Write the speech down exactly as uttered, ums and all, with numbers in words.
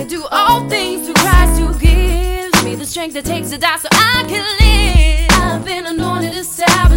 can do all things through Christ who gives me the strength that takes to die so I can live. I've been anointed, established